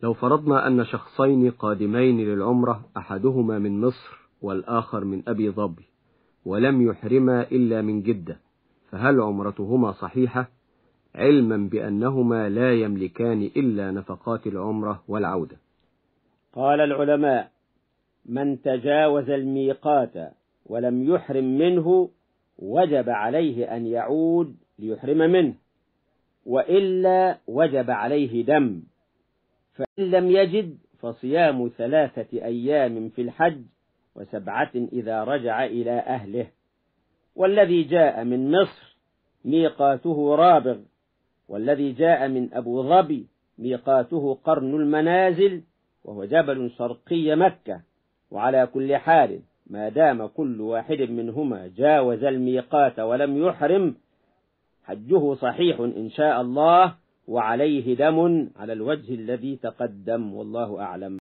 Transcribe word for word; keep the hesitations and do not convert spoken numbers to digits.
لو فرضنا أن شخصين قادمين للعمرة أحدهما من مصر والآخر من أبي ظبي ولم يحرما إلا من جدة، فهل عمرتهما صحيحة علما بأنهما لا يملكان إلا نفقات العمرة والعودة؟ قال العلماء: من تجاوز الميقات ولم يحرم منه وجب عليه أن يعود ليحرم منه، وإلا وجب عليه دم. فإن لم يجد فصيام ثلاثة أيام في الحج وسبعة إذا رجع إلى أهله. والذي جاء من مصر ميقاته رابغ، والذي جاء من أبو ظبي ميقاته قرن المنازل وهو جبل شرقي مكة. وعلى كل حال ما دام كل واحد منهما جاوز الميقات ولم يحرم حجه صحيح إن شاء الله، وعليه دم على الوجه الذي تقدم، والله أعلم.